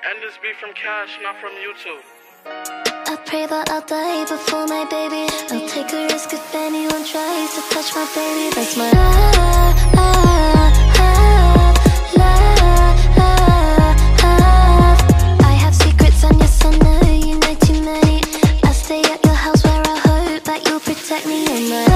And this beat from Cash, not from YouTube. I pray that I'll die before my baby. I'll take a risk if anyone tries to touch my baby. That's my love. I have secrets and yes I know you know too many. I stay at your house where I hope that you'll protect me. And my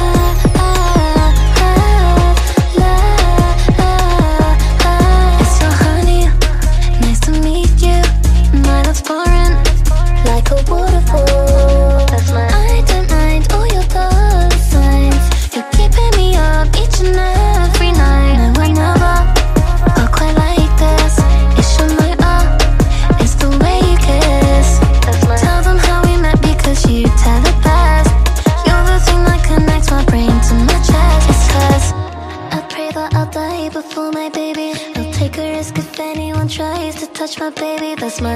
it's so honey, nice to meet you. My love's pouring like a waterfall. That's my I don't mind all your dollar signs. You're keeping me up each and every night. No, I never felt quite like this. It's your night up, it's the way you kiss. That's my tell them how we met because you tell the best. You're the thing that connects my brain to my chest. It's 'cause I pray that I'll die before my baby. I'll take a risk if anyone tries to touch my baby. That's my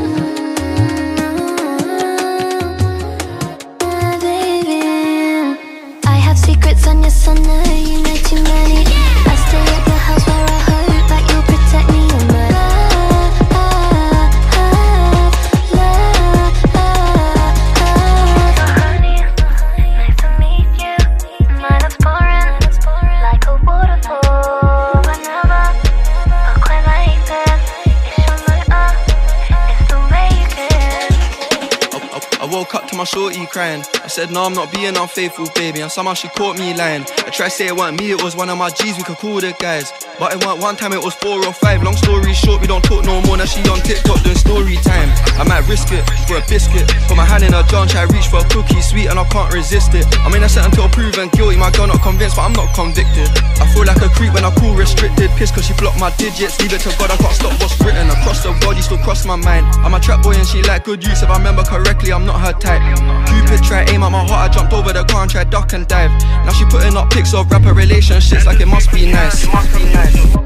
secrets and yes I know you know too many. I stay at your house where I hope that you'll protect me. And my love. Honey, nice to meet you. My love's pouring like a waterfall. I never felt quite like this. It's your night, it's the way you kiss. I woke up to my shorty crying. I said no, I'm not being unfaithful, baby, and somehow she caught me lying. I tried to say it wasn't me, it was one of my G's, we could call the guys. But it weren't one time, it was 4 or 5. Long story short, we don't talk no more. Now she on TikTok doing story time. I might risk it for a biscuit. Put my hand in her jar and try to reach for a cookie, sweet and I can't resist it. I'm innocent until proven guilty, my girl not convinced but I'm not convicted. I feel like a creep when I call restricted. Pissed cause she blocked my digits, leave it to God, I can't stop what's written. Across the body still cross my mind. I'm a trap boy and she like good use. If I remember correctly, I'm not her type. Cupid tried aim at my heart, I jumped over the car and tried duck and dive. Now she putting up pics of rapper relationships like it must be nice.